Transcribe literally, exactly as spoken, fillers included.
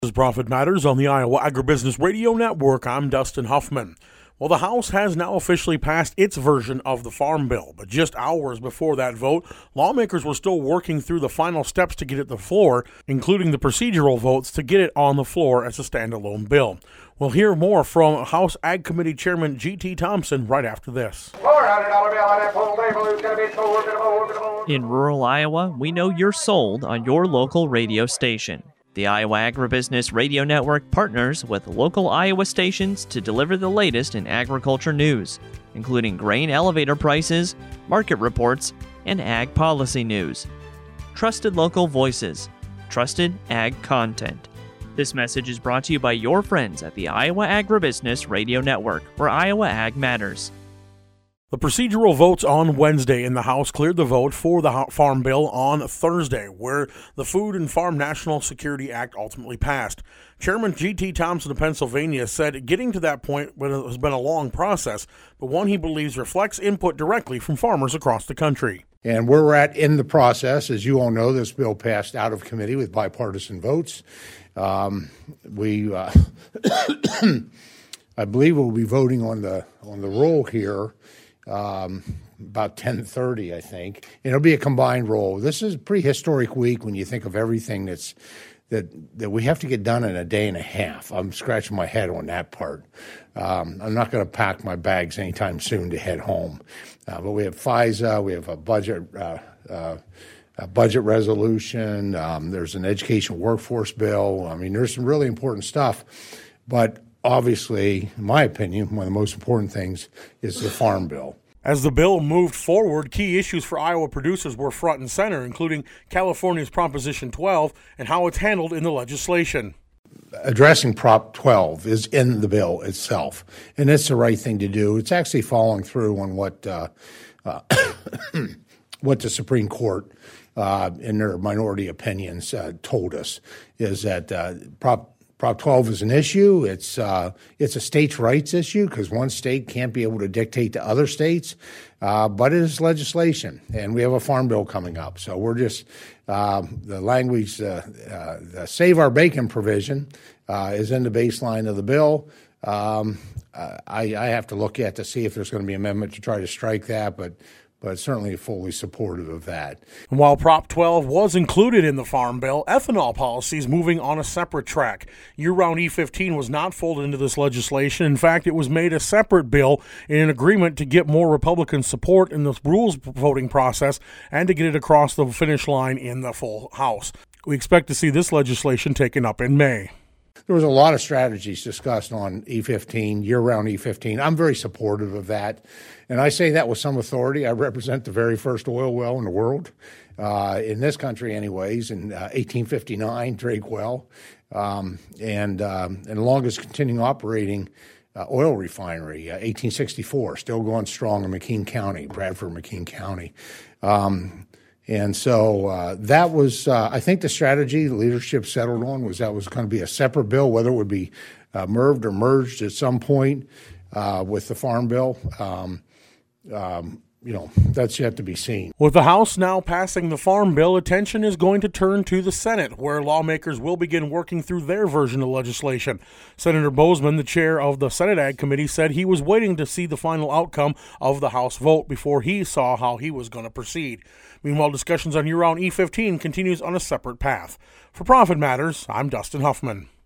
This is Profit Matters on the Iowa Agribusiness Radio Network. I'm Dustin Huffman. Well, the House has now officially passed its version of the Farm Bill, but just hours before that vote, lawmakers were still working through the final steps to get it to the floor, including the procedural votes to get it on the floor as a standalone bill. We'll hear more from House Ag Committee Chairman G T Thompson right after this. In rural Iowa, we know you're sold on your local radio station. The Iowa Agribusiness Radio Network partners with local Iowa stations to deliver the latest in agriculture news, including grain elevator prices, market reports, and ag policy news. Trusted local voices, trusted ag content. This message is brought to you by your friends at the Iowa Agribusiness Radio Network, where Iowa Ag matters. The procedural votes on Wednesday in the House cleared the vote for the Farm Bill on Thursday, where the Food and Farm National Security Act ultimately passed. Chairman G T Thompson of Pennsylvania said getting to that point has been a long process, but one he believes reflects input directly from farmers across the country. And where we're at in the process, as you all know, this bill passed out of committee with bipartisan votes. Um, we, uh, I believe we'll be voting on the on the roll here um, about ten thirty, I think. And it'll be a combined roll. This is a pretty historic week when you think of everything that's that that we have to get done in a day and a half. I'm scratching my head on that part. Um, I'm not going to pack my bags anytime soon to head home. Uh, but we have FISA, we have a budget uh, uh, a budget resolution, um, there's an education workforce bill. I mean, there's some really important stuff. But obviously, in my opinion, one of the most important things is the Farm Bill. As the bill moved forward, key issues for Iowa producers were front and center, including California's Proposition twelve and how it's handled in the legislation. Addressing Prop twelve is in the bill itself, and it's the right thing to do. It's actually following through on what uh, uh, what the Supreme Court, uh, in their minority opinions, uh, told us, is that uh, Prop Prop twelve is an issue. It's uh, it's a states' rights issue because one state can't be able to dictate to other states, uh, but it is legislation, and we have a Farm Bill coming up. So we're just uh, the language, uh, uh, the Save Our Bacon provision uh, is in the baseline of the bill. Um, uh, I, I have to look at to see if there's going to be an amendment to try to strike that, but. but certainly fully supportive of that. And while Prop twelve was included in the Farm Bill, ethanol policy is moving on a separate track. Year-round E fifteen was not folded into this legislation. In fact, it was made a separate bill in an agreement to get more Republican support in the rules voting process and to get it across the finish line in the full House. We expect to see this legislation taken up in May. There was a lot of strategies discussed on E fifteen, year-round E fifteen. I'm very supportive of that, and I say that with some authority. I represent the very first oil well in the world, uh, in this country anyways, in uh, eighteen fifty-nine, Drake Well, um, and, um, and the longest continuing operating uh, oil refinery, uh, eighteen sixty-four, still going strong in McKean County, Bradford, McKean County. Um, And so uh, that was, uh, I think the strategy the leadership settled on was that was going to be a separate bill, whether it would be uh, merged or merged at some point uh, with the Farm Bill. Um, um, you know, that's yet to be seen. With the House now passing the Farm Bill, attention is going to turn to the Senate, where lawmakers will begin working through their version of legislation. Senator Boozman, the chair of the Senate Ag Committee, said he was waiting to see the final outcome of the House vote before he saw how he was going to proceed. Meanwhile, discussions on year-round E fifteen continues on a separate path. For Profit Matters, I'm Dustin Huffman.